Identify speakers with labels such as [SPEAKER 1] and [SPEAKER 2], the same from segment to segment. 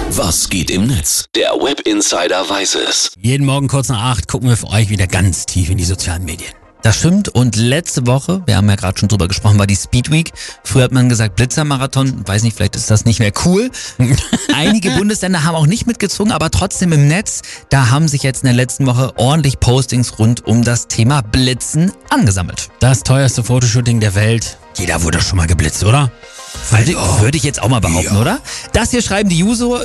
[SPEAKER 1] Was geht im Netz? Der Web Insider weiß es.
[SPEAKER 2] Jeden Morgen kurz nach 8 gucken wir für euch wieder ganz tief in die sozialen Medien. Das stimmt, und letzte Woche, wir haben ja gerade schon drüber gesprochen, war die Speed Week. Früher hat man gesagt Blitzermarathon, weiß nicht, vielleicht ist das nicht mehr cool. Einige Bundesländer haben auch nicht mitgezogen, aber trotzdem im Netz, da haben sich jetzt in der letzten Woche ordentlich Postings rund um das Thema Blitzen angesammelt. Das teuerste Fotoshooting der Welt. Jeder wurde schon mal geblitzt, oder? Würde ich jetzt auch mal behaupten, ja. Oder? Das hier schreiben die User.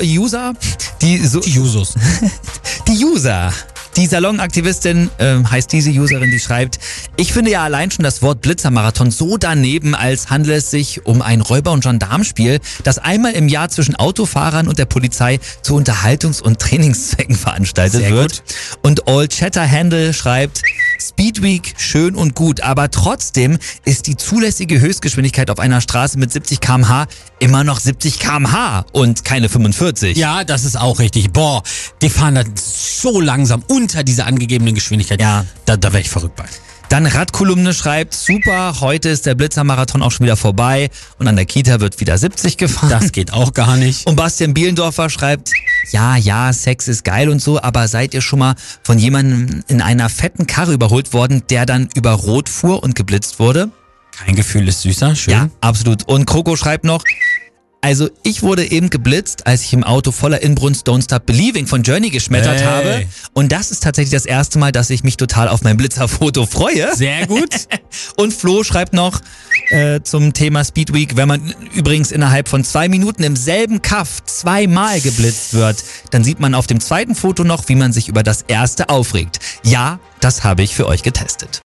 [SPEAKER 2] Die Salonaktivistin heißt diese Userin, die schreibt: Ich finde ja allein schon das Wort Blitzermarathon so daneben, als handele es sich um ein Räuber- und Gendarmspiel, das einmal im Jahr zwischen Autofahrern und der Polizei zu Unterhaltungs- und Trainingszwecken veranstaltet wird. Und All Chatter Handle schreibt: Speed Week schön und gut, aber trotzdem ist die zulässige Höchstgeschwindigkeit auf einer Straße mit 70 km/h immer noch 70 km/h und keine 45.
[SPEAKER 3] Ja, das ist auch richtig. Boah, die fahren da so langsam unter dieser angegebenen Geschwindigkeit.
[SPEAKER 2] Ja,
[SPEAKER 3] da wäre ich verrückt bei.
[SPEAKER 2] Dann Radkolumne schreibt: Super, heute ist der Blitzermarathon auch schon wieder vorbei und an der Kita wird wieder 70 gefahren.
[SPEAKER 3] Das geht auch gar nicht.
[SPEAKER 2] Und Bastian Bielendorfer schreibt: Ja, Sex ist geil und so, aber seid ihr schon mal von jemandem in einer fetten Karre überholt worden, der dann über Rot fuhr und geblitzt wurde?
[SPEAKER 3] Kein Gefühl ist süßer, schön.
[SPEAKER 2] Ja, absolut. Und Kroko schreibt noch: Also ich wurde eben geblitzt, als ich im Auto voller Inbrunst Don't Stop Believing von Journey geschmettert habe. Und das ist tatsächlich das erste Mal, dass ich mich total auf mein Blitzerfoto freue.
[SPEAKER 3] Sehr gut.
[SPEAKER 2] Und Flo schreibt noch zum Thema Speed Week: Wenn man übrigens innerhalb von 2 Minuten im selben Kaff 2-mal geblitzt wird, dann sieht man auf dem zweiten Foto noch, wie man sich über das erste aufregt. Ja, das habe ich für euch getestet.